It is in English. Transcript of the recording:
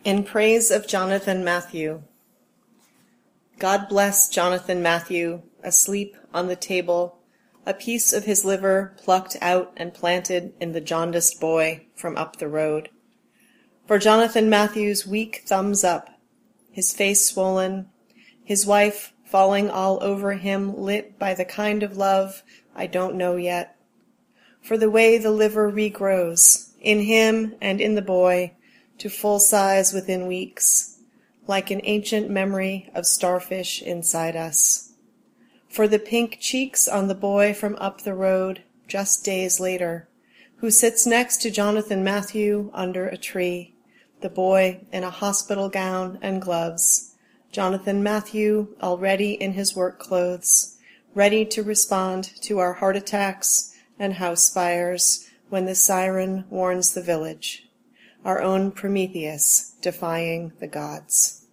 In praise of Jonathan Matthew. God bless Jonathan Matthew, asleep on the table, a piece of his liver plucked out and planted in the jaundiced boy from up the road. For Jonathan Matthew's weak thumbs up, his face swollen, his wife falling all over him, lit by the kind of love I don't know yet. For the way the liver regrows, in him and in the boy, to full size within weeks, like an ancient memory of starfish inside us. For the pink cheeks on the boy from up the road, just days later, who sits next to Jonathan Matthew under a tree, the boy in a hospital gown and gloves, Jonathan Matthew already in his work clothes, ready to respond to our heart attacks and house fires when the siren warns the village. Our own Prometheus defying the gods.